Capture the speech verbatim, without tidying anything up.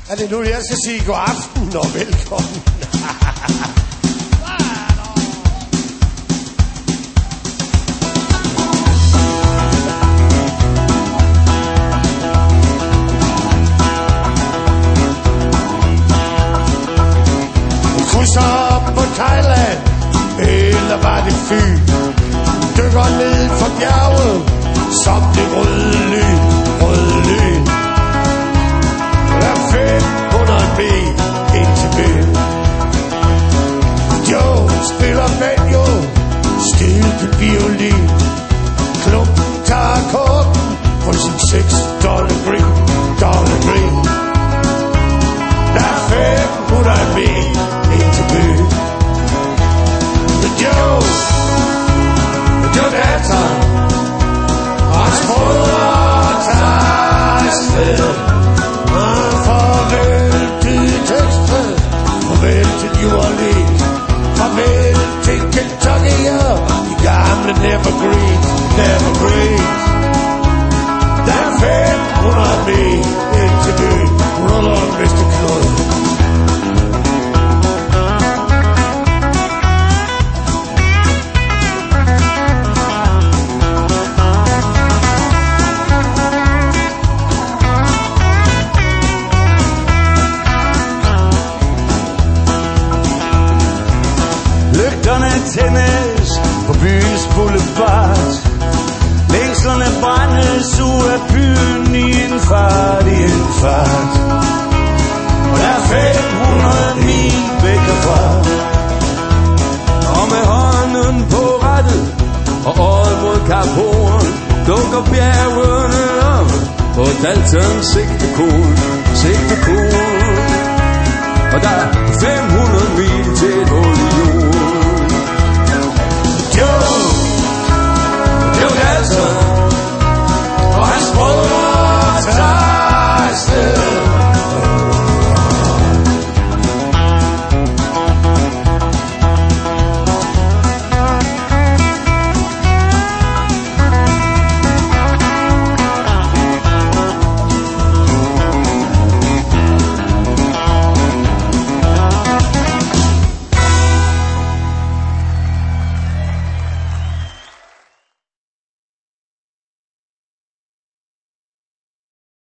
Er det nu, jeg skal sige god aften og velkommen? Krydser op på Thailand, eller var det Fyn? Dykker ned fra bjerget, som det røde lyn, røde lyn. Der er fem hundrede meter ind til byen. Joe spiller banjo, stilke violin. Klumpen tager korten for sin seks dollar green, dollar green. Der er fem hundrede meter ind til byen. Men Joe, Joe danser, og hans brødre tager afsted. Farvel til Texas, farvel til New Orleans, farvel til Kentucky og de gamle Nevergreens, Nevergreens. Der er fem hundrede meter ind til byen. Roll on, mister Knud. Tændes på byens boulevard. Længslerne brændes ud af byen i en fart, i en fart. Og der er fem hundrede mil væk herfra. Og med hånden på rattet og øjet mod Kap Horn dukker bjergene op på Dalton C.